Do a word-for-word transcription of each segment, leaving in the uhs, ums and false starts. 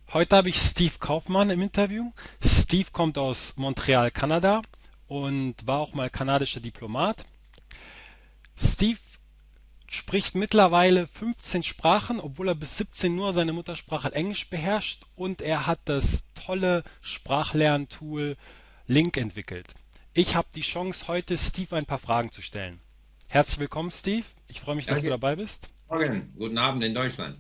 Heute habe ich Steve Kaufmann im Interview. Steve kommt aus Montreal, Kanada und war auch mal kanadischer Diplomat. Steve spricht mittlerweile fünfzehn Sprachen, obwohl er bis siebzehn nur seine Muttersprache Englisch beherrscht, und er hat das tolle Sprachlerntool Link entwickelt. Ich habe die Chance, heute Steve ein paar Fragen zu stellen. Herzlich willkommen, Steve. Ich freue mich, dass du Danke. dabei bist. Morgen. Guten Abend in Deutschland.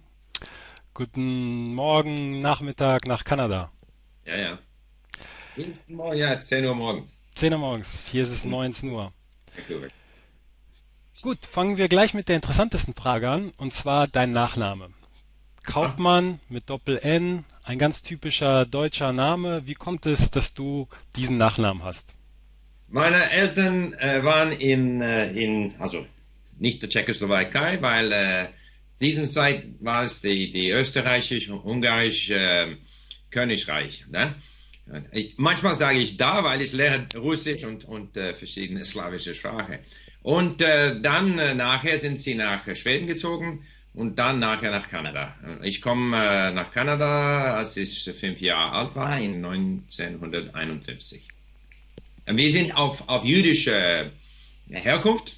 Guten Morgen, Nachmittag nach Kanada. Ja, ja. Dienstagmorgen, ja, zehn Uhr morgens. zehn Uhr morgens, hier ist es Hm, neunzehn Uhr. ja, korrekt. Gut, fangen wir gleich mit der interessantesten Frage an, und zwar dein Nachname. Ah, Kaufmann mit Doppel-N, ein ganz typischer deutscher Name. Wie kommt es, dass du diesen Nachnamen hast? Meine Eltern äh, waren in, äh, in, also nicht der Tschechoslowakei, weil äh, diesen Zeit war es die, die österreichisch-ungarische äh, Königreich. Ne? Ich, manchmal sage ich da, weil ich lehre Russisch und, und äh, verschiedene slawische Sprachen. Und äh, dann äh, nachher sind sie nach Schweden gezogen und dann nachher nach Kanada. Ich komme äh, nach Kanada, als ich fünf Jahre alt war, in neunzehnhunderteinundfünfzig. Wir sind auf, auf jüdische Herkunft,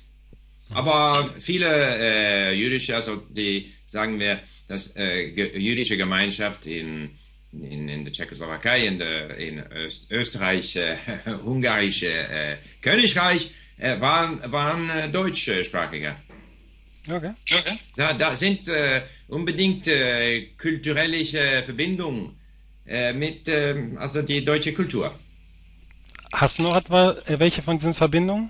aber viele äh, jüdische, also die, sagen wir, dass äh, ge- jüdische Gemeinschaft in, in, in der Tschechoslowakei, in, der, in Öst, Österreich, äh, ungarische äh, Königreich, äh, waren, waren äh, deutschsprachige. Okay. Da, da sind äh, unbedingt äh, kulturelle Verbindungen äh, mit ähm, also die deutsche Kultur. Hast du noch etwa äh, welche von diesen Verbindungen?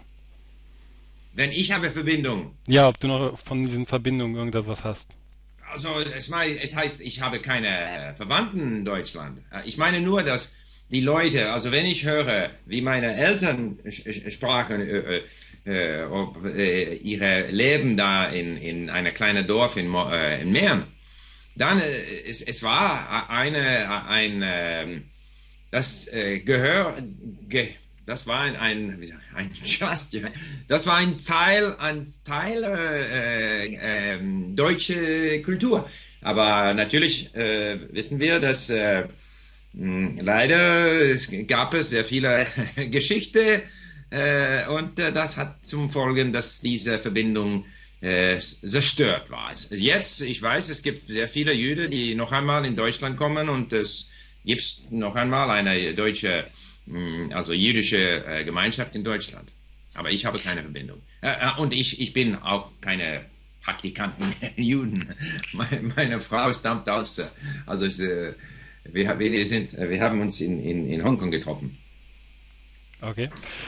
Wenn ich habe Verbindung. Ja, ob du noch von diesen Verbindungen irgendetwas hast. Also es, mei- es heißt, ich habe keine äh, Verwandten in Deutschland. Äh, Ich meine nur, dass die Leute, also wenn ich höre, wie meine Eltern sch- sch- sprachen, äh, äh, ob, äh, ihre Leben da in, in einer kleinen Dorf in, Mo- äh, in Mähren, dann äh, es, es war eine, ein, ähm, das äh, Gehör, ge, das war ein, ein, wie sagt- ein Just, ja. Das war ein Teil, ein Teil äh, äh, ähm, deutsche Kultur. Aber natürlich äh, wissen wir, dass äh, mh, leider es gab es sehr viele Geschichte äh, und äh, das hat zum Folgen, dass diese Verbindung äh, zerstört war. Jetzt, ich weiß, es gibt sehr viele Juden, die noch einmal in Deutschland kommen und es gibt noch einmal eine deutsche, mh, also jüdische äh, Gemeinschaft in Deutschland. Aber ich habe keine Verbindung. Äh, äh, und ich, ich bin auch keine Praktikanten Juden. Meine, meine Frau stammt aus, äh, also es, äh, wir, wir sind, äh, wir haben uns in, in, in Hongkong getroffen. Okay.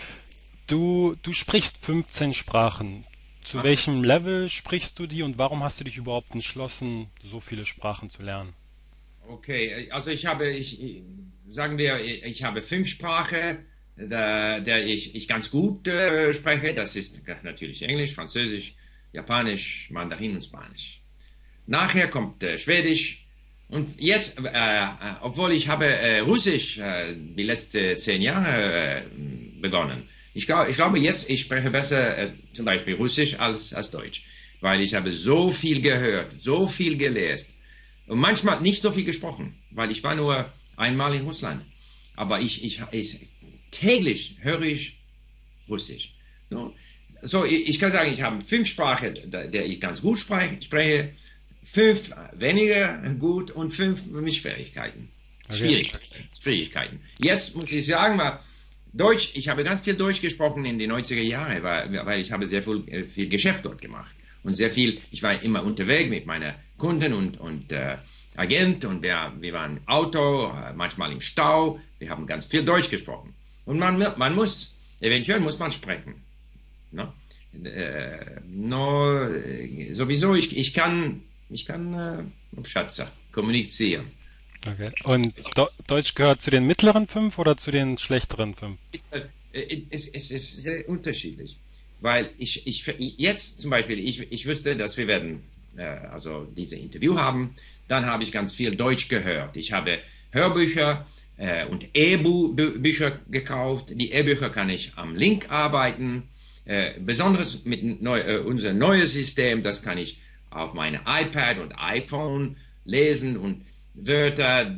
Du, du sprichst fünfzehn Sprachen. Zu welchem Level sprichst du die, und warum hast du dich überhaupt entschlossen, so viele Sprachen zu lernen? Okay, also ich habe, ich, ich- sagen wir, ich habe fünf Sprachen, der, der ich, ich ganz gut äh, spreche. Das ist natürlich Englisch, Französisch, Japanisch, Mandarin und Spanisch. Nachher kommt äh, Schwedisch und jetzt, äh, äh, obwohl ich habe äh, Russisch äh, die letzten zehn Jahre äh, begonnen. Ich, glaub, ich glaube jetzt, ich spreche besser äh, zum Beispiel Russisch als, als Deutsch, weil ich habe so viel gehört, so viel gelesen und manchmal nicht so viel gesprochen, weil ich war nur einmal in Russland. Aber ich, ich, ich täglich höre ich Russisch. No? So, ich, ich kann sagen, ich habe fünf Sprachen, da- der ich ganz gut spreche, spreche, fünf weniger gut und fünf mit Schwierigkeiten. Okay. Schwierigkeiten. Schwierigkeiten. Jetzt muss ich sagen, mal, Deutsch, ich habe ganz viel Deutsch gesprochen in den neunziger Jahren, weil, weil ich habe sehr viel, äh, viel Geschäft dort gemacht. Und sehr viel, ich war immer unterwegs mit meinen Kunden und, und äh, Agent und wir, wir waren im Auto, äh, manchmal im Stau. Wir haben ganz viel Deutsch gesprochen. Und man, man muss, eventuell muss man sprechen. Ne? Äh, no, äh, sowieso, ich, ich kann, ich kann äh, Schatzer, kommunizieren. Okay. Und Do Deutsch gehört zu den mittleren fünf oder zu den schlechteren fünf? Äh, Es, es ist sehr unterschiedlich, weil ich, ich jetzt zum Beispiel, ich, ich wüsste, dass wir werden äh, also diese Interview haben, dann habe ich ganz viel Deutsch gehört. Ich habe Hörbücher äh, und E-Bücher gekauft. Die E-Bücher kann ich am Link arbeiten. Äh, besonders mit neu, äh, unser neues System, das kann ich auf meine iPad und iPhone lesen und Wörter.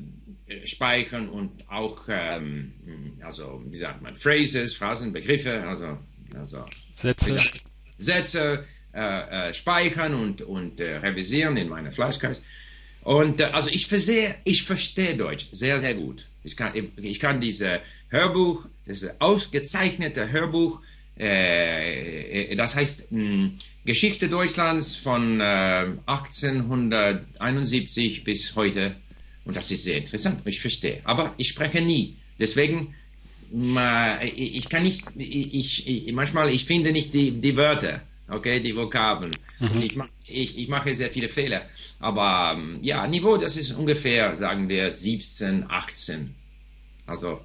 speichern und auch, ähm, also wie sagt man, Phrases, Phrasen, Begriffe, also, also Sätze, Sätze äh, äh, speichern und, und äh, revisieren in meiner Flashcards. Und äh, also ich verstehe, ich verstehe Deutsch sehr, sehr gut. Ich kann, ich kann dieses Hörbuch, das ausgezeichnete Hörbuch, äh, das heißt mh, Geschichte Deutschlands von äh, achtzehnhunderteinundsiebzig bis heute. Und das ist sehr interessant. Ich verstehe. Aber ich spreche nie. Deswegen, ich kann nicht, ich, ich, manchmal, ich finde nicht die, die Wörter, okay, die Vokabeln. Mhm. Und ich, ich, ich mache sehr viele Fehler. Aber ja, Niveau, das ist ungefähr, sagen wir, siebzehn, achtzehn. Also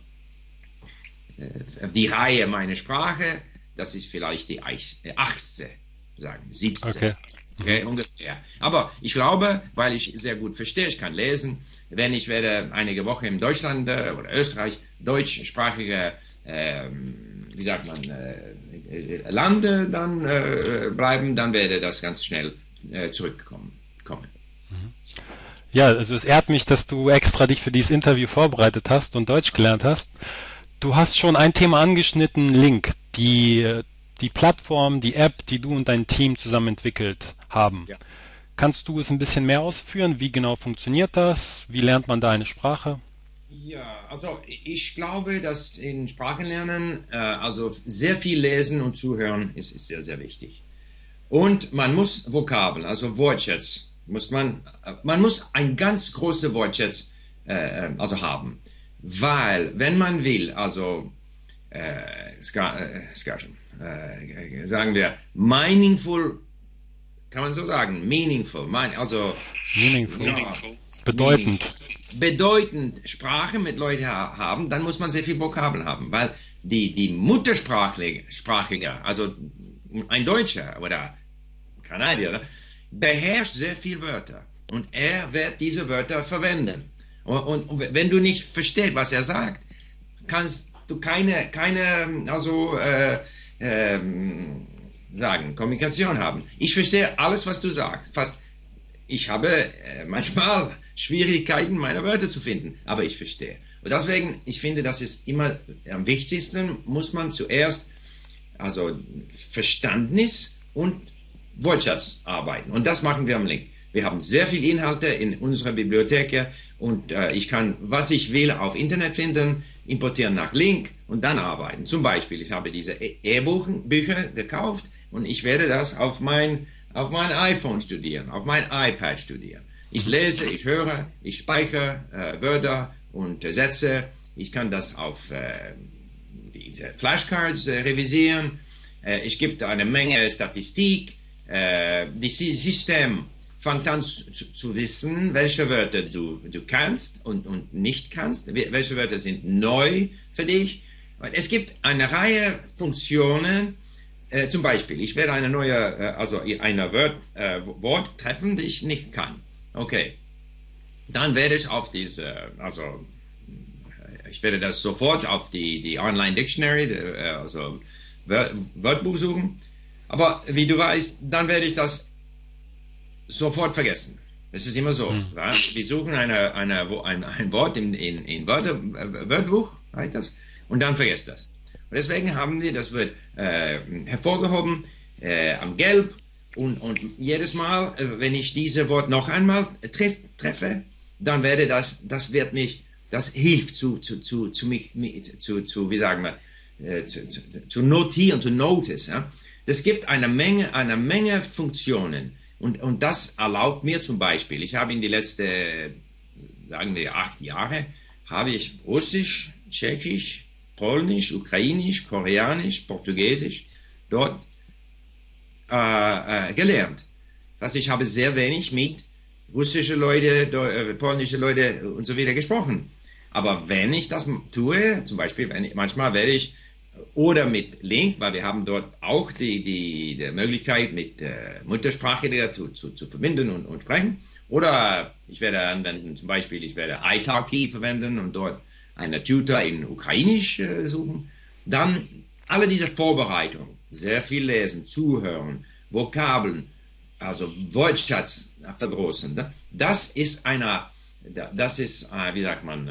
die Reihe meiner Sprache, das ist vielleicht die achtste, sagen wir, siebzehn. Okay. Okay, ungefähr. Aber ich glaube, weil ich sehr gut verstehe, ich kann lesen, wenn ich werde einige Wochen in Deutschland äh, oder Österreich deutschsprachige, äh, wie sagt man, äh, Lande dann äh, bleiben, dann werde das ganz schnell äh, zurückkommen. Kommen. Ja, also es ehrt mich, dass du extra dich für dieses Interview vorbereitet hast und Deutsch gelernt hast. Du hast schon ein Thema angeschnitten, Link, die die Plattform, die App, die du und dein Team zusammen entwickelt haben. Ja. Kannst du es ein bisschen mehr ausführen? Wie genau funktioniert das? Wie lernt man da eine Sprache? Ja, also ich glaube, dass in Sprachenlernen, äh, also sehr viel lesen und zuhören ist, ist sehr, sehr wichtig. Und man muss Vokabeln, also Wortschatz, muss man, man muss ein ganz großer Wortschatz äh, also haben. Weil, wenn man will, also äh, es gar, äh, es gar schon, äh, sagen wir, meaningful, kann man so sagen, meaningful, mein, also meaningful. Ja, bedeutend. Meaningful. Bedeutend Sprache mit Leuten haben, dann muss man sehr viel Vokabeln haben, weil die, die Muttersprachler, also ein Deutscher oder Kanadier, beherrscht sehr viele Wörter und er wird diese Wörter verwenden. Und, und, und wenn du nicht verstehst, was er sagt, kannst du keine, keine also, äh, äh, sagen, Kommunikation haben. Ich verstehe alles, was du sagst. Fast, ich habe äh, manchmal Schwierigkeiten, meine Wörter zu finden, aber ich verstehe. Und deswegen, ich finde, das ist immer am wichtigsten, muss man zuerst also Verständnis und Wortschatz arbeiten. Und das machen wir am Link. Wir haben sehr viele Inhalte in unserer Bibliothek und äh, ich kann, was ich will, auf Internet finden, importieren nach Link und dann arbeiten. Zum Beispiel, ich habe diese E-Bücher gekauft und ich werde das auf mein, auf mein iPhone studieren, auf mein iPad studieren. Ich lese, ich höre, ich speichere äh, Wörter und äh, Sätze. Ich kann das auf äh, diese Flashcards äh, revisieren. Äh, es gibt eine Menge Statistik. Äh, das System fängt an zu, zu wissen, welche Wörter du, du kannst und, und nicht kannst, welche Wörter sind neu für dich. Es gibt eine Reihe Funktionen, äh, zum Beispiel, ich werde eine neue, äh, also eine Wort, äh, Wort treffen, die ich nicht kann. Okay, dann werde ich auf diese, also ich werde das sofort auf die, die Online Dictionary, äh, also Wörterbuch suchen. Aber wie du weißt, dann werde ich das sofort vergessen. Es ist immer so. Hm. Wir suchen eine, eine, ein, ein Wort in, in, in Wörter, Wörterbuch, heißt das, und dann vergesst das. Und deswegen haben wir, das wird äh, hervorgehoben äh, am Gelb und, und jedes Mal, äh, wenn ich dieses Wort noch einmal treff, treffe, dann werde das, das wird mich, das hilft zu, zu, zu, zu mich, zu, zu, wie sagen wir, äh, zu, zu, zu notieren, zu notice. Ja? Das gibt eine Menge, eine Menge Funktionen. Und, und das erlaubt mir zum Beispiel, ich habe in die letzten, sagen wir, acht Jahre, habe ich Russisch, Tschechisch, Polnisch, Ukrainisch, Koreanisch, Portugiesisch dort äh, äh, gelernt. Das heißt, ich habe sehr wenig mit russischen Leuten, äh, polnischen Leuten und so weiter gesprochen. Aber wenn ich das tue, zum Beispiel, wenn ich, manchmal werde ich oder mit Link, weil wir haben dort auch die, die, die Möglichkeit, mit äh, Muttersprachler zu, zu, zu verbinden und, und sprechen. Oder ich werde anwenden, zum Beispiel, ich werde italki verwenden und dort einen Tutor in Ukrainisch äh, suchen. Dann alle diese Vorbereitungen, sehr viel lesen, zuhören, Vokabeln, also Wortschatz vergroßen. Das ist eine, das ist, wie sagt man,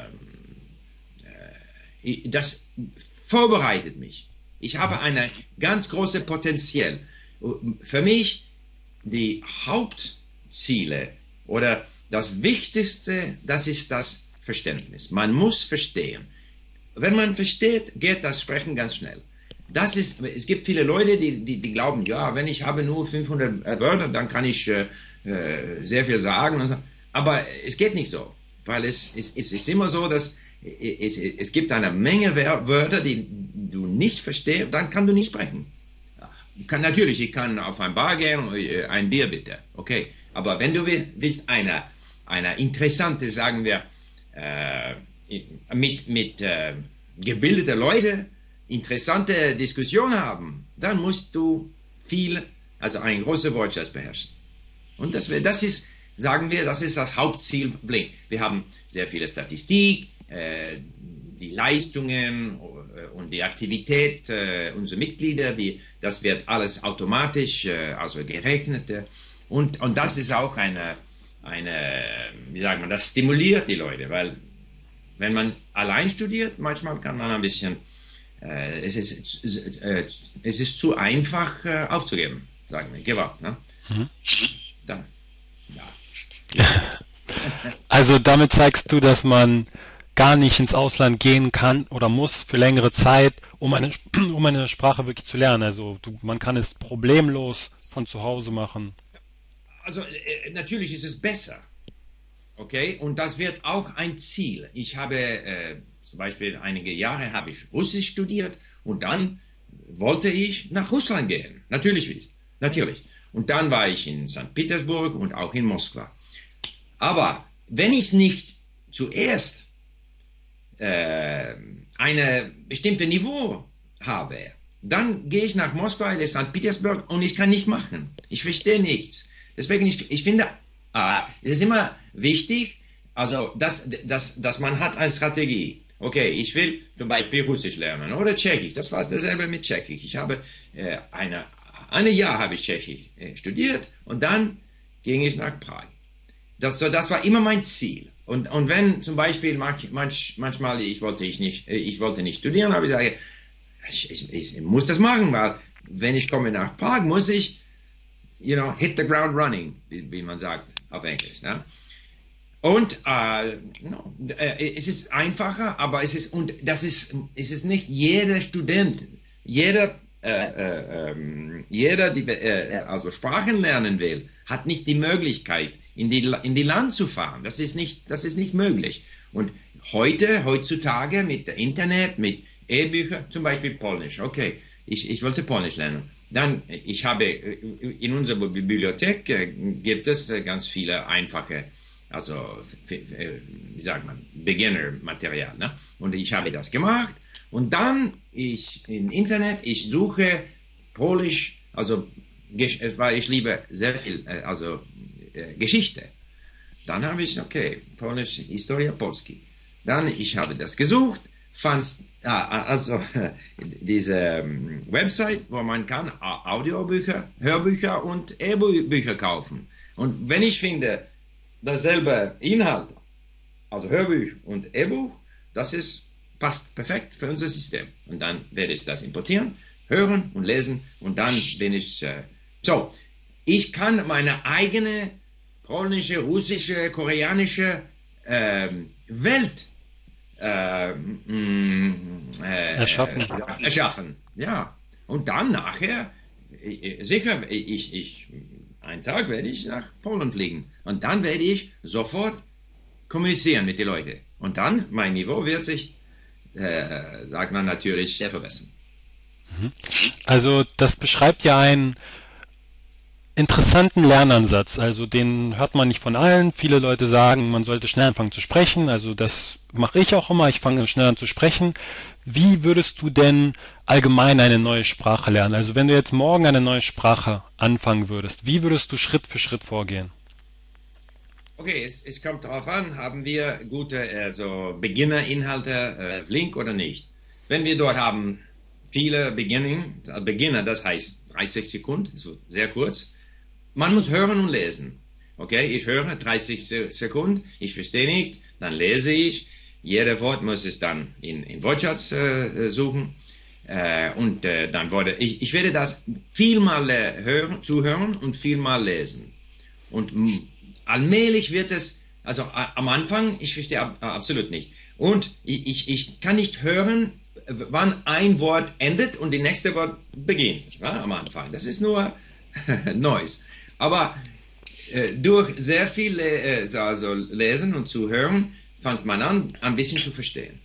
das vorbereitet mich. Ich habe eine ganz große Potenzial. Für mich die Hauptziele oder das Wichtigste, das ist das Verständnis. Man muss verstehen. Wenn man versteht, geht das Sprechen ganz schnell. Das ist, es gibt viele Leute, die, die, die glauben, ja, wenn ich habe nur fünfhundert Wörter, dann kann ich äh, sehr viel sagen. Aber es geht nicht so, weil es, es, es ist immer so, dass es, es gibt eine Menge Wörter, die du nicht verstehst, dann kannst du nicht sprechen. Kann, natürlich, ich kann auf ein Bar gehen, ein Bier bitte, okay. Aber wenn du willst, eine, eine interessante, sagen wir, äh, mit, mit äh, gebildeten Leuten, interessante Diskussion haben, dann musst du viel, also einen großen Wortschatz beherrschen. Und das, das ist, sagen wir, das ist das Hauptziel. Wir haben sehr viele Statistik, äh, die Leistungen und die Aktivität äh, unserer Mitglieder, wie, das wird alles automatisch, äh, also gerechnet. Äh, und, und das ist auch eine, eine, wie sagt man, das stimuliert die Leute, weil wenn man allein studiert, manchmal kann man ein bisschen Äh, es, ist, äh, es ist zu einfach äh, aufzugeben, sagen wir. Give up, ne? Mhm. Dann, ja. Also damit zeigst du, dass man gar nicht ins Ausland gehen kann oder muss für längere Zeit, um eine, um eine Sprache wirklich zu lernen. Also du, man kann es problemlos von zu Hause machen. Also äh, natürlich ist es besser, okay? Und das wird auch ein Ziel. Ich habe äh, zum Beispiel einige Jahre habe ich Russisch studiert und dann wollte ich nach Russland gehen. Natürlich, natürlich. Und dann war ich in Sankt Petersburg und auch in Moskau. Aber wenn ich nicht zuerst äh, ein bestimmtes Niveau habe, dann gehe ich nach Moskau oder Sankt Petersburg und ich kann nicht machen. Ich verstehe nichts. Deswegen, ich, ich finde, äh, es ist immer wichtig, also dass, dass, dass man hat eine Strategie. Okay, ich will zum Beispiel Russisch lernen oder Tschechisch. Das war dasselbe mit Tschechisch. Ich habe äh, eine, ein Jahr habe ich Tschechisch äh, studiert und dann ging ich nach Prag. Das, so, das war immer mein Ziel. Und, und wenn zum Beispiel manch, manch, manchmal ich wollte ich nicht, ich wollte nicht studieren, aber ich sage, ich, ich, ich muss das machen, weil wenn ich komme nach Prag, muss ich, you know, hit the ground running, wie, wie man sagt auf Englisch. Ne? Und äh, no, äh, es ist einfacher, aber es ist, und das ist, es ist nicht jeder Student, jeder, äh, äh, äh, jeder, die äh, also Sprachen lernen will, hat nicht die Möglichkeit, in die, in die Land zu fahren. Das ist nicht, das ist nicht möglich. Und heute, heutzutage mit dem Internet, mit E-Büchern, zum Beispiel Polnisch, okay, ich, ich wollte Polnisch lernen. Dann, ich habe, in unserer Bibliothek äh, gibt es ganz viele einfache, also, wie sagt man, Beginner-Material. Ne? Und ich habe das gemacht. Und dann, ich im Internet, ich suche Polisch, also, weil ich liebe sehr viel, also, äh, Geschichte. Dann habe ich, okay, Polisch, Historia Polski. Dann, ich habe das gesucht, fand, ah, also, diese um, Website, wo man kann Audiobücher, Hörbücher und E-Bücher kaufen. Und wenn ich finde, dasselbe Inhalt, also Hörbuch und E-Buch, das ist, passt perfekt für unser System. Und dann werde ich das importieren, hören und lesen und dann bin ich, äh, so, ich kann meine eigene polnische, russische, koreanische äh, Welt äh, äh, erschaffen. Äh, erschaffen. Ja. Und dann nachher, äh, sicher, ich, ich, einen Tag werde ich nach Polen fliegen. Und dann werde ich sofort kommunizieren mit den Leuten. Und dann, mein Niveau wird sich, äh, sagt man natürlich, sehr verbessern. Also das beschreibt ja einen interessanten Lernansatz. Also den hört man nicht von allen. Viele Leute sagen, man sollte schnell anfangen zu sprechen. Also das mache ich auch immer. Ich fange schnell an zu sprechen. Wie würdest du denn allgemein eine neue Sprache lernen? Also wenn du jetzt morgen eine neue Sprache anfangen würdest, wie würdest du Schritt für Schritt vorgehen? Okay, es, es kommt darauf an, haben wir gute also Beginner-Inhalte, äh, Link oder nicht. Wenn wir dort haben viele Beginning, Beginner, das heißt dreißig Sekunden, so sehr kurz, man muss hören und lesen. Okay, ich höre dreißig Sekunden, ich verstehe nicht, dann lese ich. Jeder Wort muss es dann in, in Wortschatz äh, suchen. Äh, und äh, dann wurde, ich, ich werde das vielmal äh, hören, zuhören und vielmal lesen. Und m, allmählich wird es, also a, am Anfang, ich verstehe ab, absolut nicht. Und ich, ich, ich kann nicht hören, wann ein Wort endet und die nächste Wort beginnt, ja, am Anfang. Das ist nur Neues. Aber äh, durch sehr viel äh, also lesen und zuhören, fängt man an, ein bisschen zu verstehen.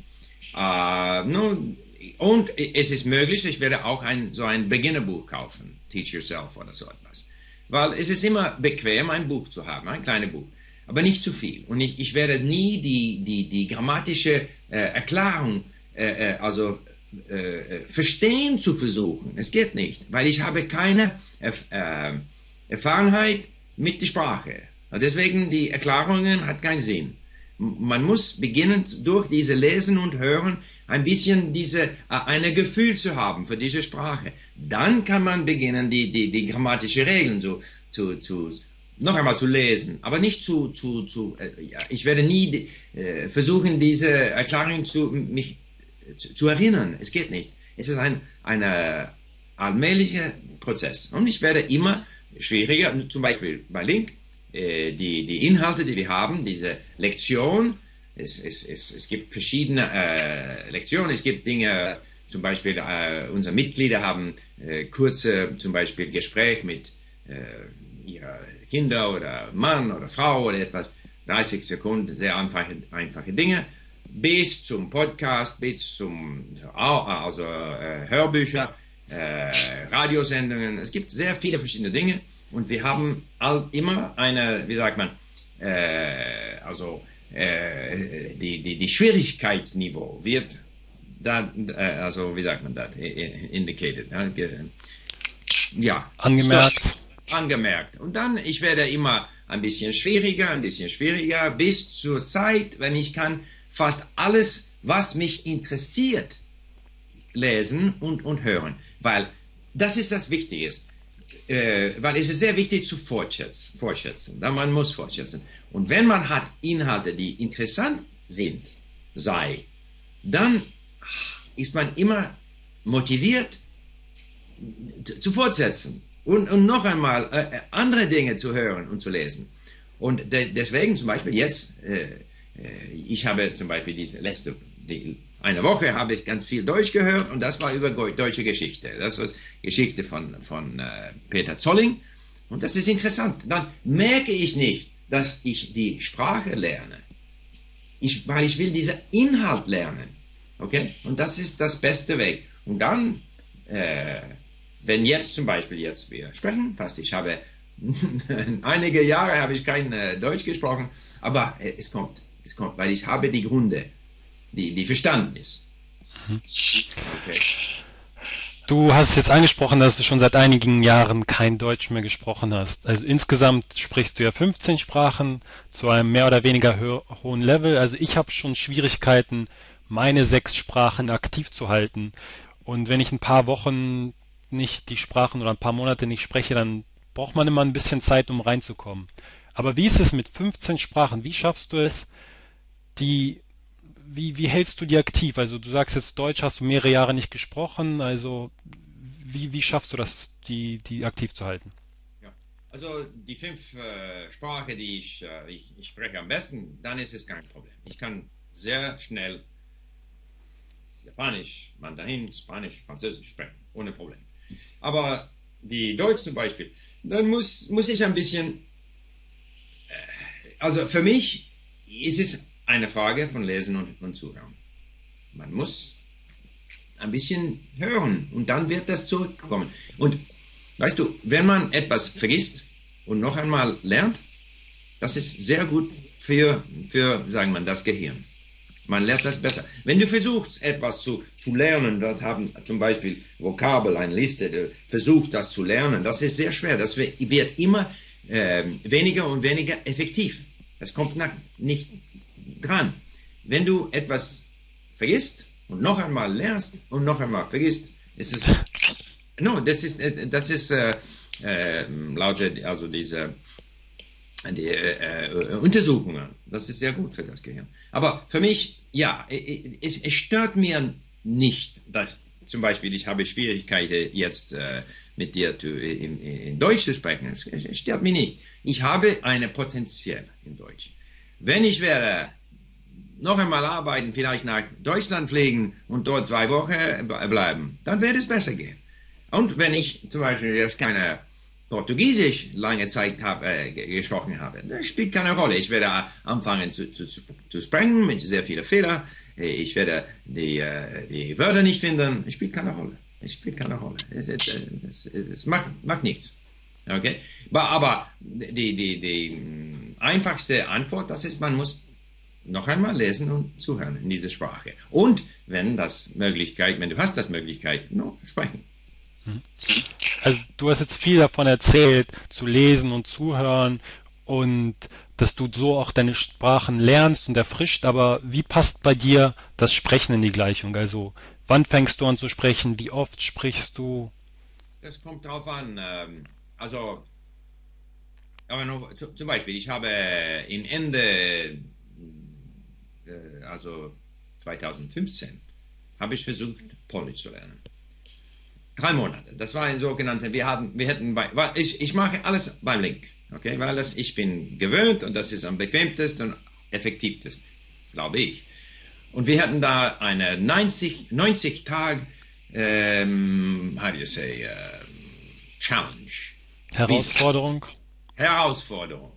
Äh, nun, und es ist möglich, ich werde auch ein, so ein Beginnerbuch kaufen, Teach Yourself oder so etwas. Weil es ist immer bequem, ein Buch zu haben, ein kleines Buch. Aber nicht zu viel. Und ich, ich werde nie die, die, die grammatische äh, Erklärung äh, also äh, verstehen zu versuchen. Es geht nicht, weil ich habe keine äh, Erfahrenheit mit der Sprache. Und deswegen die Erklärungen hat keinen Sinn. Man muss beginnen, durch diese Lesen und Hören ein bisschen diese, äh, ein Gefühl zu haben für diese Sprache. Dann kann man beginnen, die, die, die grammatische Regeln zu, zu, zu noch einmal zu lesen, aber nicht zu, zu, zu äh, ja, ich werde nie äh, versuchen, diese Erklärung zu, mich zu, zu erinnern. Es geht nicht. Es ist ein ein allmählicher Prozess. Und ich werde immer schwieriger, zum Beispiel bei Link, äh, die, die Inhalte, die wir haben, diese Lektion, es, es, es, es gibt verschiedene äh, Lektionen, es gibt Dinge, zum Beispiel äh, unsere Mitglieder haben äh, kurze, zum Beispiel Gespräch mit äh, ihrer Kinder oder Mann oder Frau oder etwas, dreißig Sekunden, sehr einfache, einfache Dinge, bis zum Podcast, bis zum also äh, Hörbücher, äh, Radiosendungen. Es gibt sehr viele verschiedene Dinge und wir haben all, immer eine, wie sagt man, äh, also äh, die, die, die Schwierigkeitsniveau wird da, äh, also wie sagt man das, indicated, ja, angemerkt. Das, angemerkt. Und dann, ich werde immer ein bisschen schwieriger, ein bisschen schwieriger, bis zur Zeit, wenn ich kann, fast alles, was mich interessiert, lesen und, und hören. Weil das ist das Wichtigste. Äh, weil es ist sehr wichtig zu fortschätzen. fortschätzen. Man muss fortschätzen. Und wenn man hat Inhalte, die interessant sind, sei, dann ist man immer motiviert zu fortsetzen. Und, und noch einmal äh, andere Dinge zu hören und zu lesen. Und de deswegen zum Beispiel jetzt, äh, äh, ich habe zum Beispiel diese letzte, die, eine Woche habe ich ganz viel Deutsch gehört und das war über deutsche Geschichte. Das war Geschichte von, von äh, Peter Zolling und das ist interessant. Dann merke ich nicht, dass ich die Sprache lerne, ich, weil ich will diesen Inhalt lernen. Okay? Und das ist das beste Weg. Und dann äh, wenn jetzt zum Beispiel jetzt wir sprechen, fast ich habe einige Jahre habe ich kein äh, Deutsch gesprochen, aber äh, es kommt, es kommt, weil ich habe die Gründe, die, die verstanden ist. Okay. Du hast jetzt angesprochen, dass du schon seit einigen Jahren kein Deutsch mehr gesprochen hast. Also insgesamt sprichst du ja fünfzehn Sprachen zu einem mehr oder weniger ho hohen Level. Also ich habe schon Schwierigkeiten, meine sechs Sprachen aktiv zu halten. Und wenn ich ein paar Wochen nicht die Sprachen oder ein paar Monate nicht spreche, dann braucht man immer ein bisschen Zeit, um reinzukommen. Aber wie ist es mit fünfzehn Sprachen? Wie schaffst du es, die, wie, wie hältst du die aktiv? Also du sagst jetzt, Deutsch hast du mehrere Jahre nicht gesprochen, also wie, wie schaffst du das, die, die aktiv zu halten? Ja, also die fünf äh, Sprachen, die ich, äh, ich, ich spreche am besten, dann ist es kein Problem. Ich kann sehr schnell Japanisch, Mandarin, Spanisch, Französisch sprechen, ohne Problem. Aber die Deutsch zum Beispiel, dann muss, muss ich ein bisschen, äh, also für mich ist es eine Frage von Lesen und, und Zuhören. Man muss ein bisschen hören und dann wird das zurückkommen. Und weißt du, wenn man etwas vergisst und noch einmal lernt, das ist sehr gut für, für sagen wir, das Gehirn. Man lernt das besser. Wenn du versuchst, etwas zu, zu lernen, das haben zum Beispiel Vokabel, eine Liste, versucht das zu lernen, das ist sehr schwer. Das wird immer äh, weniger und weniger effektiv. Das kommt nach, nicht dran. Wenn du etwas vergisst und noch einmal lernst und noch einmal vergisst, ist es, no, das ist, das ist äh, äh, lautet also diese die äh, Untersuchungen. Das ist sehr gut für das Gehirn. Aber für mich, ja, es, es stört mir nicht, dass zum Beispiel ich habe Schwierigkeiten jetzt äh, mit dir zu, in, in Deutsch zu sprechen. Es, es stört mich nicht. Ich habe eine Potenzial in Deutsch. Wenn ich werde noch einmal arbeiten, vielleicht nach Deutschland fliegen und dort zwei Wochen bleiben, dann wird es besser gehen. Und wenn ich zum Beispiel jetzt keine Portugiesisch lange Zeit hab, äh, gesprochen habe, das spielt keine Rolle. Ich werde anfangen zu, zu, zu sprechen mit sehr vielen Fehlern. Ich werde die, äh, die Wörter nicht finden. Es spielt keine Rolle. Es spielt keine Rolle. Es, es, es, es macht, macht nichts. Okay? Aber, aber die, die, die einfachste Antwort, das ist, man muss noch einmal lesen und zuhören in dieser Sprache. Und wenn das Möglichkeit, wenn du hast das Möglichkeit, no, sprechen. Also du hast jetzt viel davon erzählt, zu lesen und zuhören und dass du so auch deine Sprachen lernst und erfrischt, aber wie passt bei dir das Sprechen in die Gleichung? Also wann fängst du an zu sprechen? Wie oft sprichst du? Das kommt drauf an. Ähm, also, aber noch, zum Beispiel, ich habe im Ende, äh, also zwanzig fünfzehn, habe ich versucht, Polnisch zu lernen. Drei Monate. Das war ein sogenannter, wir haben, wir hätten bei, ich, ich mache alles beim Link, okay, weil das, ich bin gewöhnt und das ist am bequemsten und effektivsten, glaube ich. Und wir hatten da eine neunzig, neunzig Tag, ähm, how do you say, uh, Challenge. Herausforderung. Herausforderung.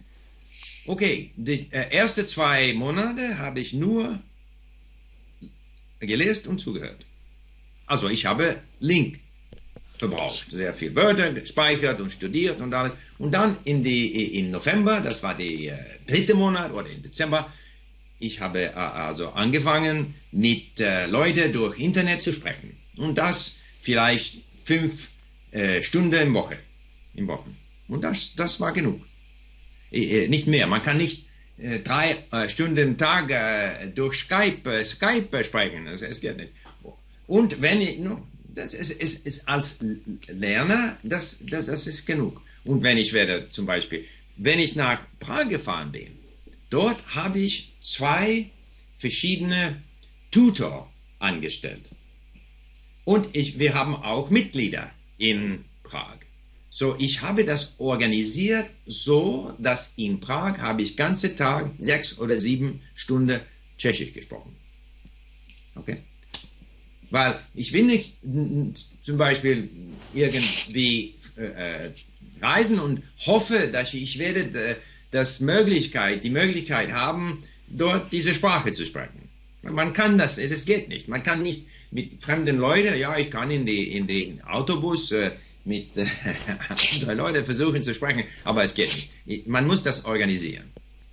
Okay, die äh, ersten zwei Monate habe ich nur gelesen und zugehört. Also ich habe Link verbraucht, sehr viel Wörter gespeichert und studiert und alles. Und dann in die in November, das war der äh, dritte Monat oder im Dezember, ich habe äh, also angefangen mit äh, Leuten durch Internet zu sprechen. Und das vielleicht fünf äh, Stunden im Woche, im Wochen. Und das, das war genug. Äh, nicht mehr. Man kann nicht äh, drei äh, Stunden am Tag äh, durch Skype, äh, Skype sprechen. Das, das geht nicht. Und wenn ich, no, das ist, ist, ist als Lerner, das, das, das ist genug. Und wenn ich werde, zum Beispiel, wenn ich nach Prag gefahren bin, dort habe ich zwei verschiedene Tutor angestellt. Und ich, wir haben auch Mitglieder in Prag. So, ich habe das organisiert so, dass in Prag habe ich ganze Tag sechs oder sieben Stunden Tschechisch gesprochen. Okay? Weil ich will nicht zum Beispiel irgendwie äh, reisen und hoffe, dass ich werde das Möglichkeit, die Möglichkeit haben, dort diese Sprache zu sprechen. Man kann das, es geht nicht. Man kann nicht mit fremden Leuten, ja, ich kann in, die, in den Autobus äh, mit äh, anderen Leuten versuchen zu sprechen, aber es geht nicht. Man muss das organisieren.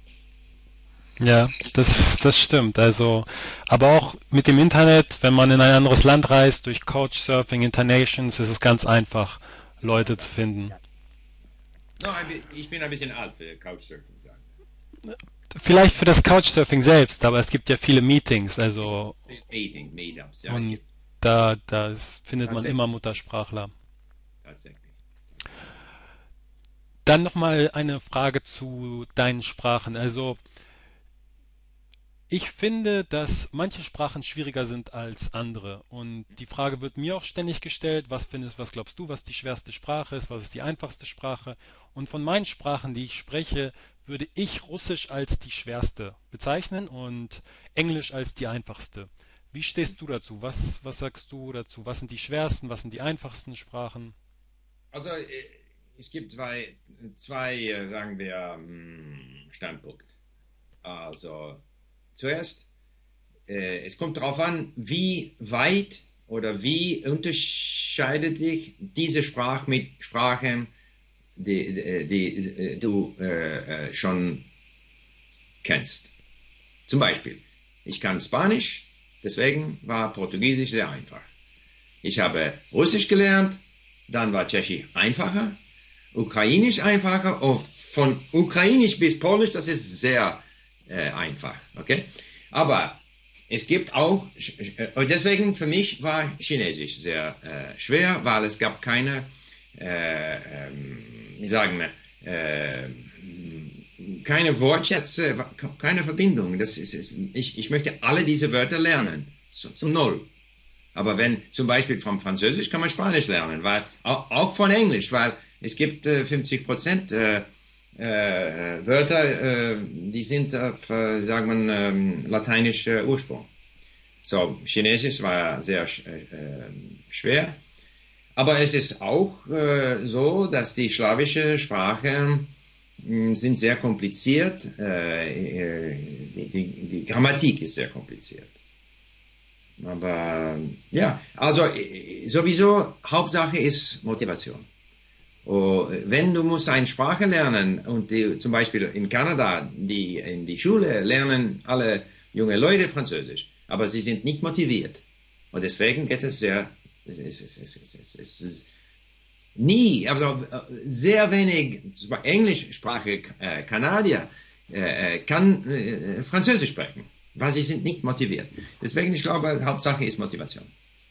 Ja, das, das stimmt. Also, aber auch mit dem Internet, wenn man in ein anderes Land reist, durch Couchsurfing, Internations, ist es ganz einfach, Leute zu finden. No, ich bin ein bisschen alt für Couchsurfing, sagen. Vielleicht für das Couchsurfing selbst, aber es gibt ja viele Meetings, also Meeting, Meetups, ja, und da, da findet man immer Muttersprachler. Tatsächlich. Dann nochmal eine Frage zu deinen Sprachen. Also ich finde, dass manche Sprachen schwieriger sind als andere. Und die Frage wird mir auch ständig gestellt, was findest, was glaubst du, was die schwerste Sprache ist, was ist die einfachste Sprache? Und von meinen Sprachen, die ich spreche, würde ich Russisch als die schwerste bezeichnen und Englisch als die einfachste. Wie stehst du dazu? Was, was sagst du dazu? Was sind die schwersten, was sind die einfachsten Sprachen? Also es gibt zwei, zwei sagen wir, Standpunkte. Also zuerst, äh, es kommt darauf an, wie weit oder wie unterscheidet sich diese Sprache mit Sprachen, die, die, die du äh, schon kennst. Zum Beispiel, ich kann Spanisch, deswegen war Portugiesisch sehr einfach. Ich habe Russisch gelernt, dann war Tschechisch einfacher, Ukrainisch einfacher, und von Ukrainisch bis Polnisch, das ist sehr Äh, einfach, okay? Aber es gibt auch, äh, deswegen für mich war Chinesisch sehr äh, schwer, weil es gab keine, äh, äh, wie sagen wir, äh, keine Wortschätze, keine Verbindung. Das ist, ist, ich, ich möchte alle diese Wörter lernen, zum, zum Null. Aber wenn zum Beispiel vom Französisch kann man Spanisch lernen, weil auch, auch von Englisch, weil es gibt äh, fünfzig Prozent äh, äh, Wörter, äh, die sind auf, äh, sagen wir, ähm, lateinischer Ursprung. So, Chinesisch war sehr äh, schwer. Aber es ist auch äh, so, dass die slawische Sprachen mh, sind sehr kompliziert. Äh, die, die, die Grammatik ist sehr kompliziert. Aber ja, also sowieso Hauptsache ist Motivation. Oh, wenn du musst eine Sprache lernen und die, zum Beispiel in Kanada, die in die Schule lernen alle junge Leute Französisch, aber sie sind nicht motiviert. Und deswegen geht es sehr, es, es, es, es, es, es, es nie, also sehr wenig englischsprachige äh, Kanadier äh, kann äh, Französisch sprechen, weil sie sind nicht motiviert. Deswegen, ich glaube, Hauptsache ist Motivation.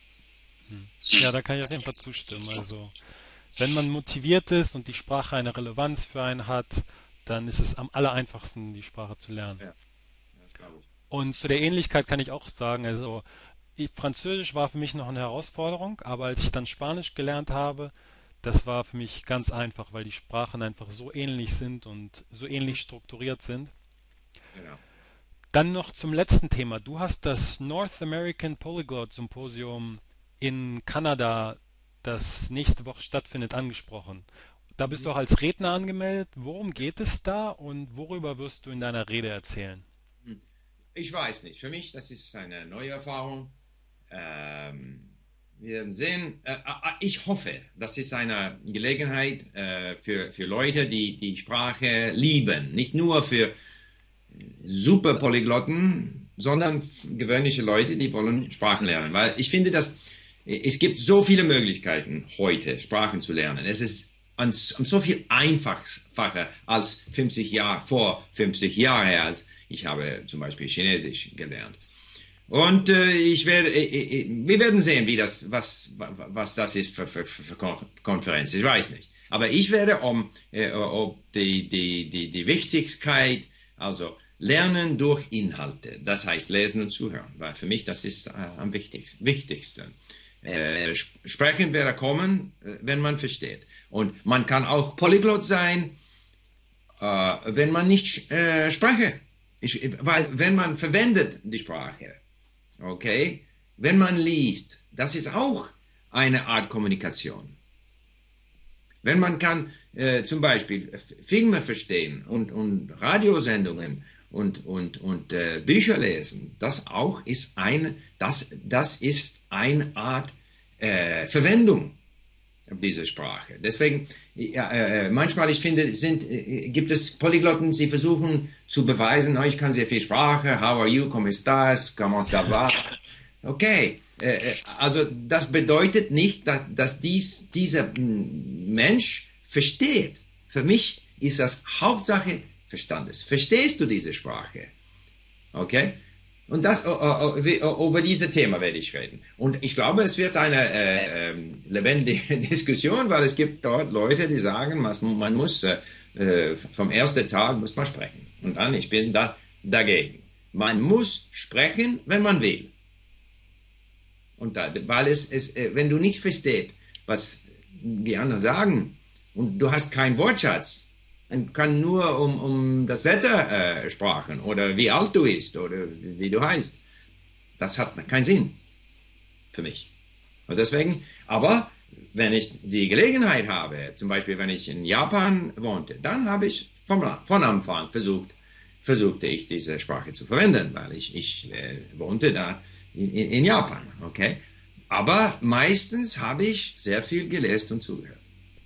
Ja, da kann ich auf jeden Fall zustimmen. Also, wenn man motiviert ist und die Sprache eine Relevanz für einen hat, dann ist es am aller einfachsten, die Sprache zu lernen. Ja, das glaube ich. Und zu der Ähnlichkeit kann ich auch sagen, also ich- Französisch war für mich noch eine Herausforderung, aber als ich dann Spanisch gelernt habe, das war für mich ganz einfach, weil die Sprachen einfach so ähnlich sind und so ähnlich strukturiert sind. Genau. Dann noch zum letzten Thema. Du hast das North American Polyglot Symposium in Kanada, das nächste Woche stattfindet, angesprochen. Da bist du auch als Redner angemeldet. Worum geht es da und worüber wirst du in deiner Rede erzählen? Ich weiß nicht. Für mich, das ist eine neue Erfahrung. Ähm, wir werden sehen. Äh, äh, ich hoffe, das ist eine Gelegenheit äh, für, für Leute, die die Sprache lieben. Nicht nur für super Polyglotten, sondern f- gewöhnliche Leute, die wollen Sprachen lernen. Weil ich finde, dass es gibt so viele Möglichkeiten heute, Sprachen zu lernen. Es ist an, s- so viel einfacher als fünfzig Jahre, vor fünfzig Jahren her, als ich habe zum Beispiel Chinesisch gelernt. Und äh, ich werde, äh, äh, wir werden sehen, wie das, was, wa- wa- was das ist für, für, für Kon- Konferenz. Ich weiß nicht. Aber ich werde um, äh, um die, die, die, die Wichtigkeit, also Lernen durch Inhalte, das heißt lesen und zuhören, weil für mich das ist äh, am wichtigsten. wichtigsten. Äh, sp- sprechen wird kommen, äh, wenn man versteht. Und man kann auch Polyglot sein, äh, wenn man nicht äh, spreche. Ich, weil wenn man verwendet die Sprache, okay, wenn man liest, das ist auch eine Art Kommunikation. Wenn man kann äh, zum Beispiel Filme verstehen und, und Radiosendungen und, und, und äh, Bücher lesen, das auch ist eine, das, das ist eine Art äh, Verwendung dieser Sprache. Deswegen, ja, äh, manchmal, ich finde, sind, äh, gibt es Polyglotten, sie versuchen zu beweisen, oh, ich kann sehr viel Sprache, how are you, como estás, comment ça va? Okay, äh, also das bedeutet nicht, dass, dass dies, dieser Mensch versteht. Für mich ist das Hauptsache Verstandes. Verstehst du diese Sprache? Okay? Und das, oh, oh, oh, über dieses Thema werde ich reden. Und ich glaube, es wird eine äh, äh, lebendige Diskussion, weil es gibt dort Leute, die sagen, man, man muss äh, vom ersten Tag muss man sprechen. Und dann, ich bin da dagegen. Man muss sprechen, wenn man will. Und da, weil es, es, wenn du nicht verstehst, was die anderen sagen, und du hast keinen Wortschatz, und kann nur um, um das Wetter äh, sprachen oder wie alt du bist oder wie du heißt. Das hat keinen Sinn für mich. Und deswegen, aber wenn ich die Gelegenheit habe, zum Beispiel wenn ich in Japan wohnte, dann habe ich vom, von Anfang versucht, versuchte ich diese Sprache zu verwenden, weil ich, ich äh, wohnte da in, in, in Japan, okay? Aber meistens habe ich sehr viel gelesen und zugehört.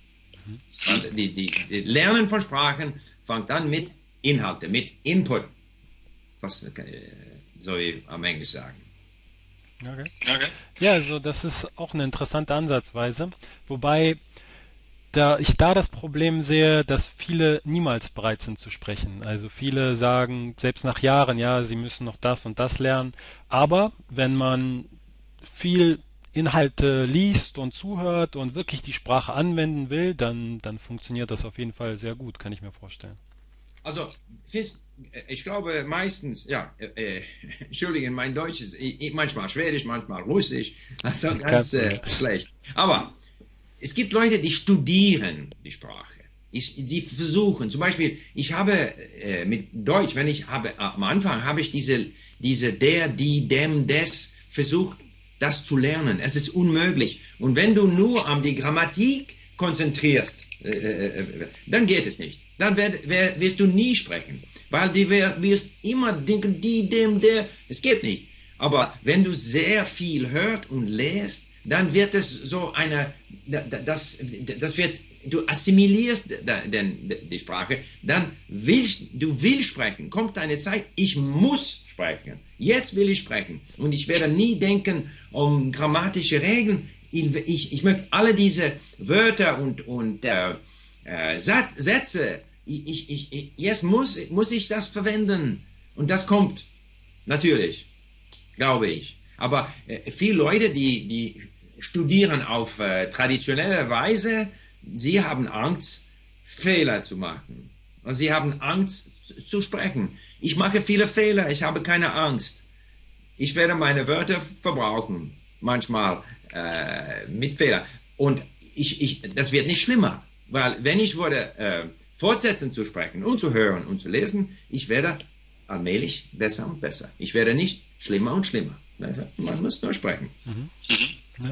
Und die, die, die Lernen von Sprachen fängt an mit Inhalte, mit Input. Was äh, soll ich am Englisch sagen? Okay. Okay. Ja, also das ist auch eine interessante Ansatzweise, wobei da ich da das Problem sehe, dass viele niemals bereit sind zu sprechen. Also viele sagen, selbst nach Jahren, ja, sie müssen noch das und das lernen. Aber wenn man viel Inhalte liest und zuhört und wirklich die Sprache anwenden will, dann, dann funktioniert das auf jeden Fall sehr gut, kann ich mir vorstellen. Also, ich glaube meistens, ja, äh, Entschuldigen, mein Deutsch ist manchmal Schwedisch, manchmal Russisch, also ganz äh, schlecht. Aber es gibt Leute, die studieren die Sprache. Ich, die versuchen, zum Beispiel, ich habe äh, mit Deutsch, wenn ich habe, am Anfang habe ich diese, diese der, die, dem, des versucht, das zu lernen. Es ist unmöglich. Und wenn du nur an die Grammatik konzentrierst, äh, äh, dann geht es nicht. Dann werd, werd, wirst du nie sprechen. Weil du wirst immer denken, die, dem, der. Es geht nicht. Aber wenn du sehr viel hörst und lest, dann wird es so eine, das, das wird, du assimilierst die Sprache, dann willst du willst sprechen. Kommt eine Zeit, ich muss sprechen. Jetzt will ich sprechen. Und ich werde nie denken um grammatische Regeln. Ich, ich, ich möchte alle diese Wörter und, und äh, Sätze, ich, ich, ich, jetzt muss, muss ich das verwenden. Und das kommt. Natürlich. Glaube ich. Aber äh, viele Leute, die, die studieren auf äh, traditionelle Weise, sie haben Angst, Fehler zu machen. Und sie haben Angst zu sprechen. Ich mache viele Fehler, ich habe keine Angst. Ich werde meine Wörter verbrauchen, manchmal äh, mit Fehlern. Und ich, ich, das wird nicht schlimmer, weil wenn ich würde äh, fortsetzen zu sprechen und zu hören und zu lesen, ich werde allmählich besser und besser. Ich werde nicht schlimmer und schlimmer. Man muss nur sprechen. Mhm. Ja.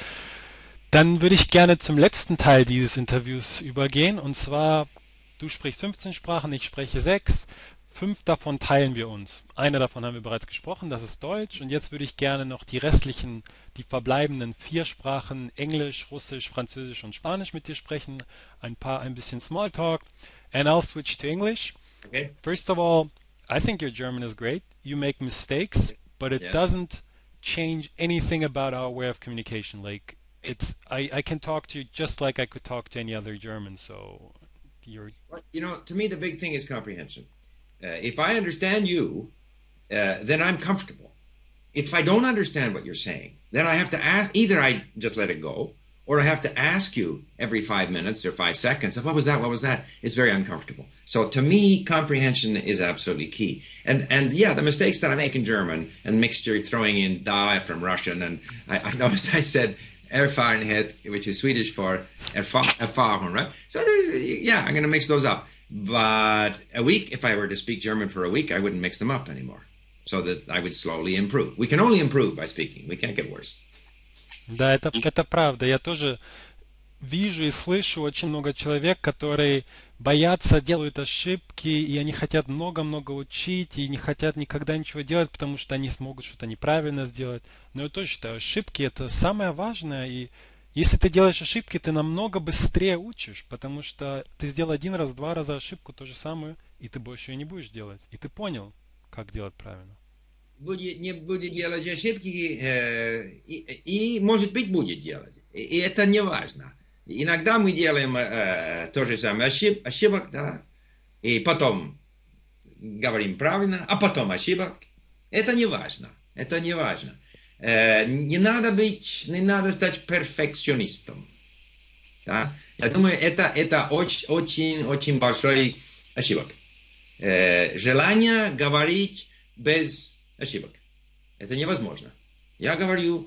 Dann würde ich gerne zum letzten Teil dieses Interviews übergehen. Und zwar, du sprichst fünfzehn Sprachen, ich spreche sechs. Fünf davon teilen wir uns. Eine davon haben wir bereits gesprochen, das ist Deutsch. Und jetzt würde ich gerne noch die restlichen, die verbleibenden vier Sprachen, Englisch, Russisch, Französisch und Spanisch mit dir sprechen. Ein paar, ein bisschen Smalltalk. And I'll switch to English. Okay. First of all, I think your German is great. You make mistakes, but it Yes. doesn't change anything about our way of communication. Like, it's, I, I can talk to you just like I could talk to any other German. So, you're... You know, to me, the big thing is comprehension. Uh, if I understand you, uh, then I'm comfortable. If I don't understand what you're saying, then I have to ask, either I just let it go, or I have to ask you every five minutes or five seconds, what was that, what was that? It's very uncomfortable. So to me, comprehension is absolutely key. And and yeah, the mistakes that I make in German, and mixture throwing in da from Russian, and I, I noticed I said Erfarenheit, which is Swedish for erfa- Erfahrung, right? So there's, yeah, I'm going to mix those up. But a week, if I were to speak German for a week, I wouldn't mix them up anymore. So that I would slowly improve. We can only improve by speaking. We can't get worse. Да, это, это правда. Я тоже вижу и слышу очень много человек, которые боятся, делают ошибки, и они хотят много-много учить, и не хотят никогда ничего делать, потому что они смогут что-то неправильно сделать. Но я тоже считаю, ошибки это самое важное, и если ты делаешь ошибки, ты намного быстрее учишь, потому что ты сделал один раз, два раза ошибку, то же самое, и ты больше ее не будешь делать. И ты понял, как делать правильно. Будет, не будет делать ошибки, э, и, и, может быть, будет делать. И, и это не важно. Иногда мы делаем э, то же самое, ошиб, ошибок, да, и потом говорим правильно, а потом ошибок. Это не важно. Это не важно. Э, не надо быть, не надо стать перфекционистом. Да? Я думаю, это, это очень, очень, очень большой ошибок. Э, желание говорить без ошибок. Это невозможно. Я говорю,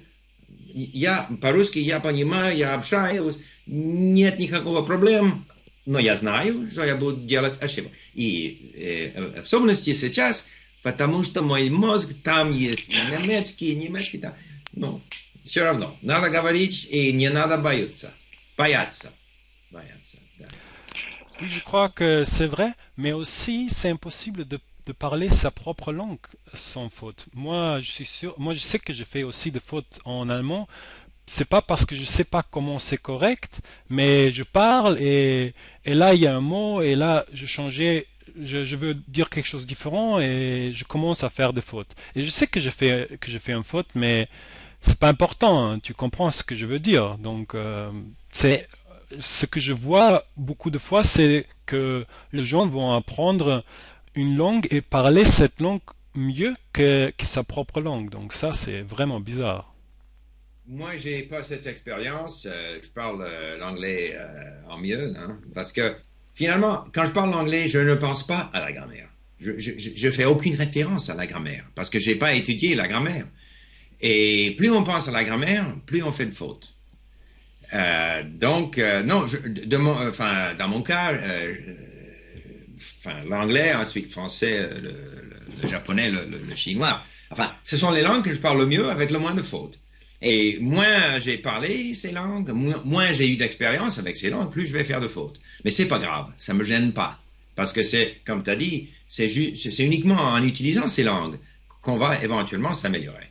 я по-русски, я понимаю, я общаюсь, нет никакого проблем, но я знаю, что я буду делать ошибок. И э, в особенности сейчас, потому что мой мозг там есть, немецкий, немецкий там. Ну, все равно, надо говорить и не надо бояться. Бояться. Бояться, да. Oui, je crois que c'est vrai, mais aussi c'est impossible de, de parler sa propre langue sans faute. Moi, je suis sûr, moi je sais que je fais aussi des fautes en allemand. C'est pas parce que je sais pas comment c'est correct, mais je parle et, et là il y a un mot et là je changeais, je, je veux dire quelque chose de différent et je commence à faire des fautes. Et je sais que je fais que je fais une faute, mais c'est pas important. Hein, tu comprends ce que je veux dire. Donc euh, c'est ce que je vois beaucoup de fois, c'est que les gens vont apprendre une langue et parler cette langue mieux que, que sa propre langue. Donc ça, c'est vraiment bizarre. Moi, j'ai pas cette expérience. Euh, je parle euh, l'anglais euh, en mieux, hein, parce que finalement, quand je parle anglais, je ne pense pas à la grammaire. Je, je, je fais aucune référence à la grammaire parce que j'ai pas étudié la grammaire. Et plus on pense à la grammaire, plus on fait de fautes. Euh, donc, euh, non, je, de mon, enfin, dans mon cas, euh, enfin, l'anglais, ensuite français, le, le, le japonais, le, le, le chinois. Enfin, ce sont les langues que je parle le mieux avec le moins de fautes. Et moins j'ai parlé ces langues, moins, moins j'ai eu d'expérience avec ces langues, plus je vais faire de fautes. Mais c'est pas grave, ça me gêne pas. Parce que c'est, comme tu as dit, c'est, c'est uniquement en utilisant ces langues qu'on va éventuellement s'améliorer.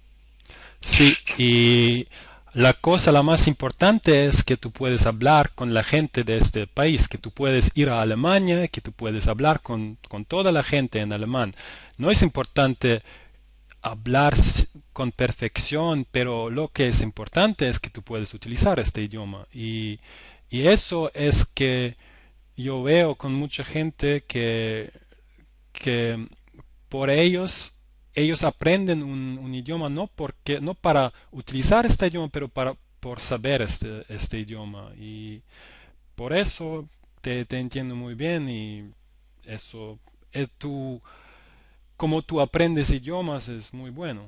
Sí, y la cosa la más importante es que tú puedes hablar con la gente de este país, que tú puedes ir a Alemania, que tú puedes hablar con, con toda la gente en alemán. No es importante hablar s- con perfección, pero lo que es importante es que tú puedes utilizar este idioma. Y, y eso es que yo veo con mucha gente que, que por ellos, ellos aprenden un, un idioma no porque, no para utilizar este idioma, pero para por saber este, este idioma. Y por eso te, te entiendo muy bien y eso es tu, como tú aprendes idiomas es muy bueno.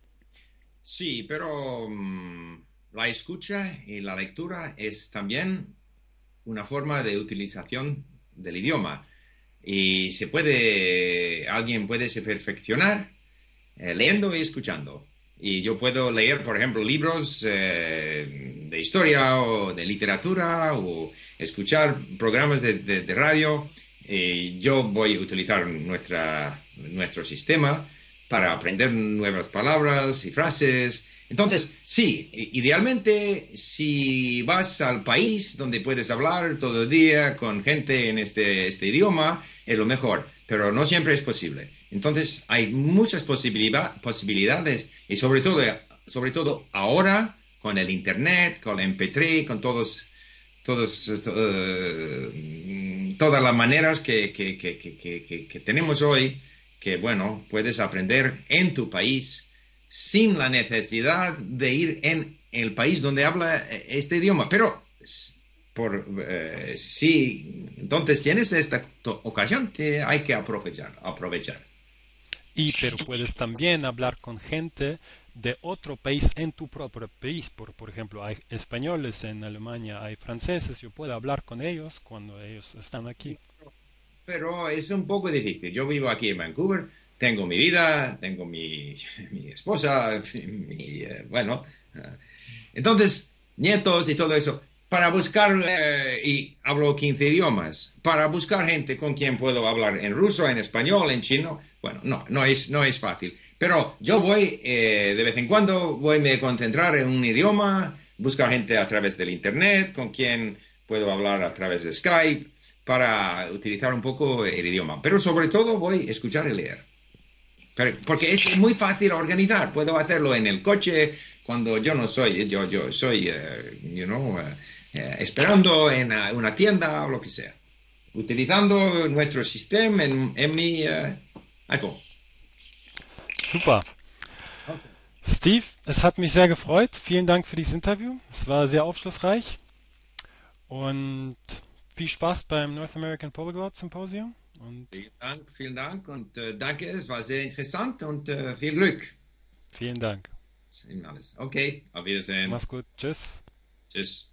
Sí, pero um, la escucha y la lectura es también una forma de utilización del idioma. Y se puede, alguien puede se perfeccionar eh, leyendo y escuchando. Y yo puedo leer, por ejemplo, libros eh, de historia o de literatura o escuchar programas de, de, de radio. Y yo voy a utilizar nuestra, nuestro sistema para aprender nuevas palabras y frases. Entonces, sí, idealmente, si vas al país donde puedes hablar todo el día con gente en este, este idioma, es lo mejor, pero no siempre es posible. Entonces, hay muchas posibilidad, posibilidades y sobre todo, sobre todo ahora con el Internet, con el M P tres, con todos, todos, uh, todas las maneras que, que, que, que, que tenemos hoy, que bueno, puedes aprender en tu país sin la necesidad de ir en el país donde habla este idioma. Pero por, eh, si entonces tienes esta ocasión, te hay que aprovechar, aprovechar. Y pero puedes también hablar con gente de otro país en tu propio país. Por, por ejemplo, hay españoles en Alemania, hay franceses, yo puedo hablar con ellos cuando ellos están aquí. Pero es un poco difícil. Yo vivo aquí en Vancouver, tengo mi vida, tengo mi, mi esposa, mi, eh, bueno, eh, entonces, nietos y todo eso. Para buscar, eh, y hablo quince idiomas, para buscar gente con quien puedo hablar en ruso, en español, en chino, bueno, no, no es, no es fácil. Pero yo voy, eh, de vez en cuando, voy a me concentrar en un idioma, buscar gente a través del internet, con quien puedo hablar a través de Skype, para utilizar un poco el idioma. Pero sobre todo voy a escuchar y leer. Pero- porque es muy fácil organizar. Puedo hacerlo en el coche cuando yo no soy, yo, yo soy, eh, you know, eh, eh, esperando en eh, una tienda o lo que sea. Utilizando nuestro sistema en, en mi eh, iPhone. Super. Okay. Steve, es hat mich sehr gefreut. Vielen Dank für dieses Interview. Es war sehr aufschlussreich. Und viel Spaß beim North American Polyglot Symposium. Und Vielen Dank, vielen Dank und äh, danke, es war sehr interessant und äh, viel Glück vielen Dank. in alles. Okay, auf Wiedersehen. Mach's gut. Tschüss. Tschüss.